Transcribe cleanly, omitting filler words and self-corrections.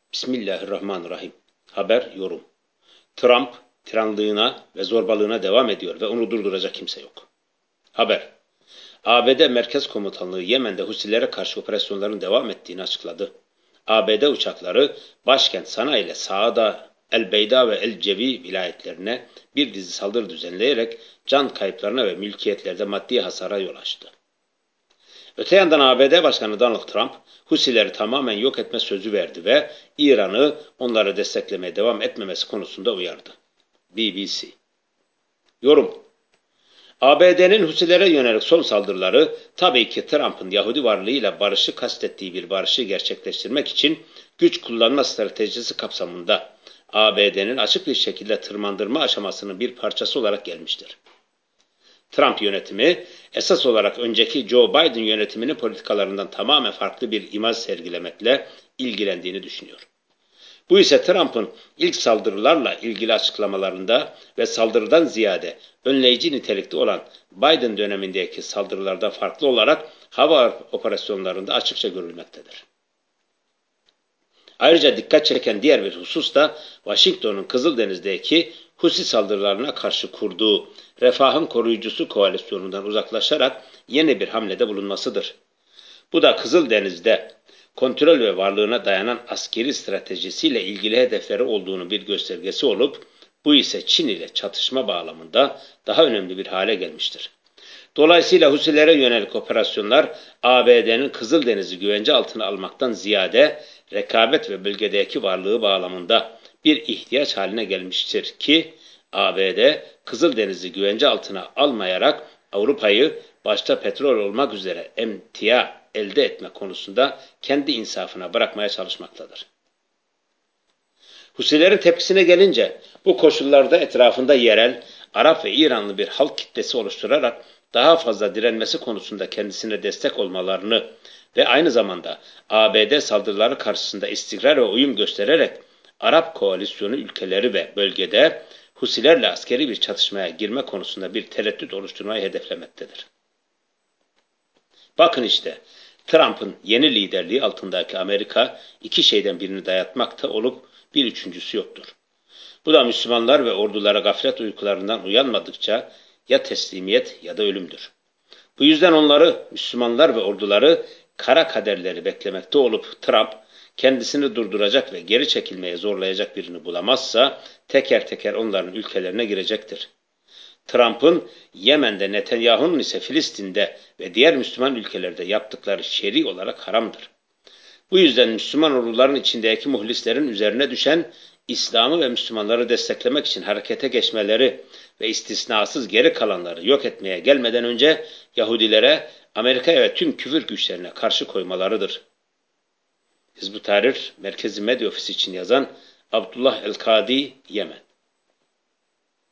Bismillahirrahmanirrahim. Haber, yorum. Trump, tiranlığına ve zorbalığına devam ediyor ve onu durduracak kimse yok. Haber. ABD Merkez Komutanlığı Yemen'de Husilere karşı operasyonların devam ettiğini açıkladı. ABD uçakları başkent Sana ile Saada, El-Beyda ve El-Cevi vilayetlerine bir dizi saldırı düzenleyerek can kayıplarına ve mülkiyetlerde maddi hasara yol açtı. Öte yandan ABD Başkanı Donald Trump, Husileri tamamen yok etme sözü verdi ve İran'ı onları desteklemeye devam etmemesi konusunda uyardı. BBC. Yorum. ABD'nin Husilere yönelik son saldırıları tabii ki Trump'ın Yahudi varlığıyla barışı kastettiği bir barışı gerçekleştirmek için güç kullanma stratejisi kapsamında ABD'nin açık bir şekilde tırmandırma aşamasının bir parçası olarak gelmiştir. Trump yönetimi esas olarak önceki Joe Biden yönetiminin politikalarından tamamen farklı bir imaj sergilemekle ilgilendiğini düşünüyor. Bu ise Trump'ın ilk saldırılarla ilgili açıklamalarında ve saldırıdan ziyade önleyici nitelikte olan Biden dönemindeki saldırılardan farklı olarak hava operasyonlarında açıkça görülmektedir. Ayrıca dikkat çeken diğer bir husus da Washington'un Kızıldeniz'deki Husi saldırılarına karşı kurduğu Refahın Koruyucusu koalisyonundan uzaklaşarak yeni bir hamlede bulunmasıdır. Bu da Kızıldeniz'de kontrol ve varlığına dayanan askeri stratejisiyle ilgili hedefleri olduğunu bir göstergesi olup, bu ise Çin ile çatışma bağlamında daha önemli bir hale gelmiştir. Dolayısıyla Husilere yönelik operasyonlar ABD'nin Kızıldeniz'i güvence altına almaktan ziyade rekabet ve bölgedeki varlığı bağlamında bir ihtiyaç haline gelmiştir ki ABD Kızıldeniz'i güvence altına almayarak Avrupa'yı başta petrol olmak üzere emtia elde etme konusunda kendi insafına bırakmaya çalışmaktadır. Husilerin tepkisine gelince bu koşullarda etrafında yerel Arap ve İranlı bir halk kitlesi oluşturarak daha fazla direnmesi konusunda kendisine destek olmalarını ve aynı zamanda ABD saldırıları karşısında istikrar ve uyum göstererek Arap koalisyonu ülkeleri ve bölgede Husilerle askeri bir çatışmaya girme konusunda bir tereddüt oluşturmayı hedeflemektedir. Bakın işte Trump'ın yeni liderliği altındaki Amerika iki şeyden birini dayatmakta olup bir üçüncüsü yoktur. Bu da Müslümanlar ve ordulara gaflet uykularından uyanmadıkça ya teslimiyet ya da ölümdür. Bu yüzden onları, Müslümanlar ve orduları kara kaderleri beklemekte olup Trump kendisini durduracak ve geri çekilmeye zorlayacak birini bulamazsa teker teker onların ülkelerine girecektir. Trump'ın Yemen'de, Netanyahu'nun ise Filistin'de ve diğer Müslüman ülkelerde yaptıkları şer'i olarak haramdır. Bu yüzden Müslüman orduların içindeki muhlislerin üzerine düşen İslam'ı ve Müslümanları desteklemek için harekete geçmeleri ve istisnasız geri kalanları yok etmeye gelmeden önce Yahudilere, Amerika'ya ve tüm küfür güçlerine karşı koymalarıdır. Hizb-ut Tahrir Merkezi Medya Ofisi için yazan Abdullah El-Kadi, Yemen.